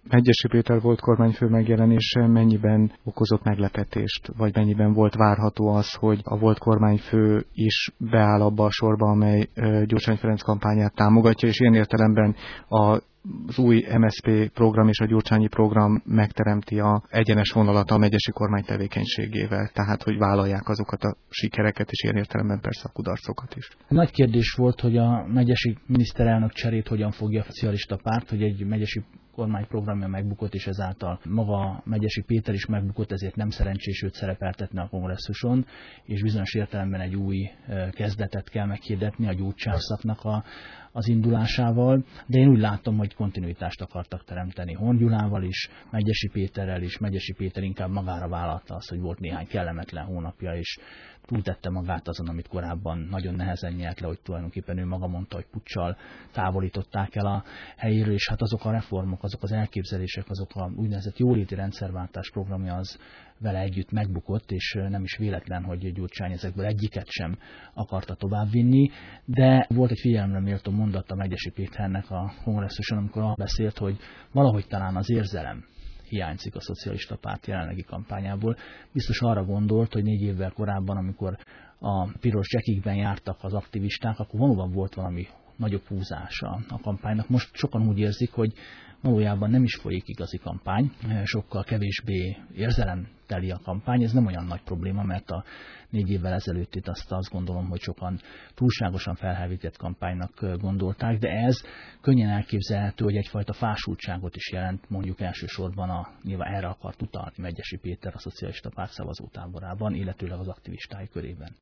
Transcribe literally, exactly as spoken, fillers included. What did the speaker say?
Medgyessy Péter volt kormányfő megjelenése mennyiben okozott meglepetést, vagy mennyiben volt várható az, hogy a volt kormányfő is beáll abba a sorba, amely Gyurcsány Ferenc kampányát támogatja, és ilyen értelemben a az új em es zé pé program és a gyurcsányi program megteremti a egyenes vonalat a megyesi kormány tevékenységével, tehát hogy vállalják azokat a sikereket, és ilyen értelemben persze a kudarcokat is. Nagy kérdés volt, hogy a megyesi miniszterelnök cserét hogyan fogja a szocialista párt, hogy egy megyesi kormányprogramja megbukott, és ezáltal maga Medgyessy Péter is megbukott, ezért nem szerencsés őt szerepeltetni a kongresszuson, és bizonyos értelemben egy új kezdetet kell meghirdetni a gyurcsányszaknak a, az indulásával, de én úgy látom, hogy kontinuitást akartak teremteni Horn Gyulával is, Medgyessy Péterrel is. Medgyessy Péter inkább magára vállalta azt, hogy volt néhány kellemetlen hónapja, és túltette magát azon, amit korábban nagyon nehezen nyert le, hogy tulajdonképpen ő maga mondta, hogy puccsal távolították el a helyéről, és hát azok a reformok, azok az elképzelések, azok a úgynevezett jóléti rendszerváltás programja az vele együtt megbukott, és nem is véletlen, hogy Gyurcsány ezekből egyiket sem akarta továbbvinni, de volt egy figyelemre méltó mondat a Medgyessy Péternek a kongresszuson, amikor arról beszélt, hogy valahogy talán az érzelem hiányzik a szocialista párt jelenlegi kampányából. Biztos arra gondolt, hogy négy évvel korábban, amikor a piros zsekikben jártak az aktivisták, akkor valóban volt valami nagyobb húzása a kampánynak. Most sokan úgy érzik, hogy valójában nem is folyik igazi kampány, sokkal kevésbé érzelemteli a kampány. Ez nem olyan nagy probléma, mert a négy évvel ezelőtt itt azt, azt gondolom, hogy sokan túlságosan felhevített kampánynak gondolták, de ez könnyen elképzelhető, hogy egyfajta fásultságot is jelent, mondjuk elsősorban a, nyilván erre akart utalni Medgyessy Péter a szocialista párt szavazótáborában, illetőleg az aktivistái körében.